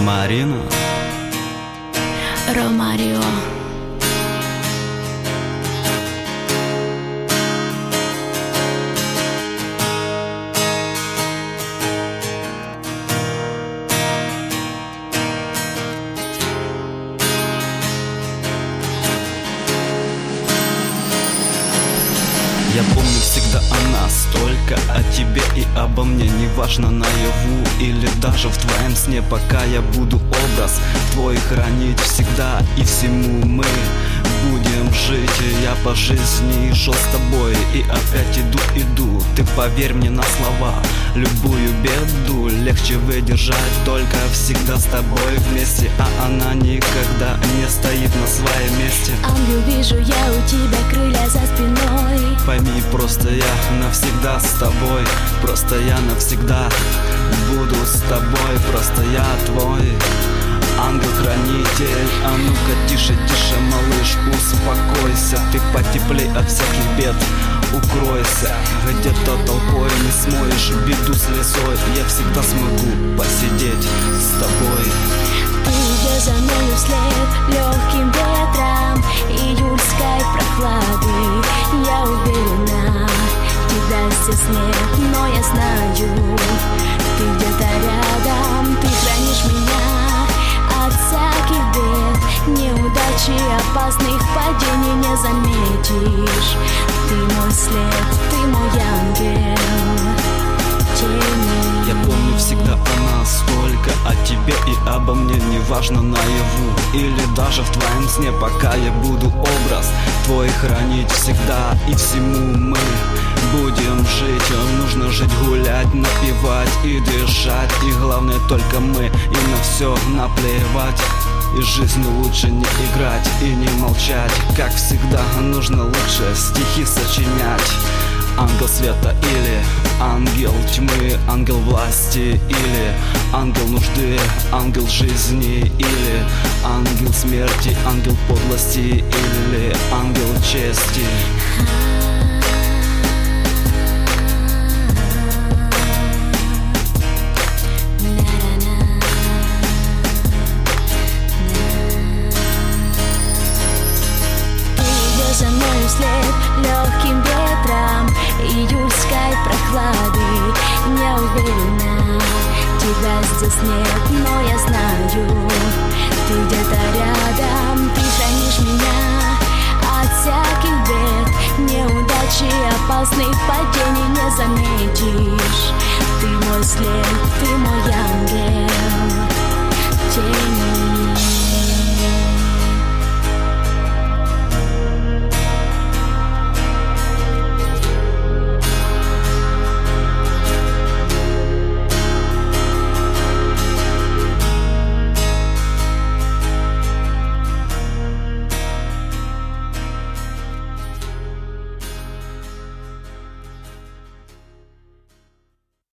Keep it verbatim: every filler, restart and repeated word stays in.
Марина Ромарио. Я помню всегда о нас, только о тебе и обо мне. Неважно наяву или даже в твоем сне, пока я буду образ твой хранить всегда. И всему мы будем жить. Я по жизни шел с тобой и опять иду, иду. Ты поверь мне на слова, любую беду легче выдержать только всегда с тобой вместе. А она никогда не стоит на своем месте. Ангел, вижу я у тебя крылья за спиной. Пойми, просто я навсегда с тобой. Просто я навсегда буду с тобой. Просто я твой ангел-хранитель. А ну-ка тише, тише, малыш, успокойся. Ты потеплей от всяких бед укройся. Где-то толпой не смоешь беду слезой. Я всегда смогу посидеть с тобой. Ты идешь за мною вслед легким ветром июльской прохлады. Я уверена, тебя здесь нет, но я знаю, ты где-то рядом. Ты хранишь меня от всяких бед, неудач и опасных падений не заметишь. Ты мой след, ты мой ангел, тени. Я помню всегда о нас, только о тебе и обо мне. Неважно наяву или даже в твоем сне, пока я буду образ твой хранить всегда. И всему мы будем жить. Нужно жить, гулять, напевать и дышать. И главное только мы, и на все наплевать. И жизнью лучше не играть и не молчать. Как всегда нужно лучше стихи сочинять. Ангел света или ангел тьмы, ангел власти или ангел нужды, ангел жизни или ангел смерти, ангел подлости или ангел чести. За мною вслед легким ветром июльской прохлады. Я уверена, тебя здесь нет, но я знаю, ты где-то рядом. Ты хранишь меня от всяких бед, неудач и опасных падений не заметишь. Ты мой след, ты мой ангел, тени.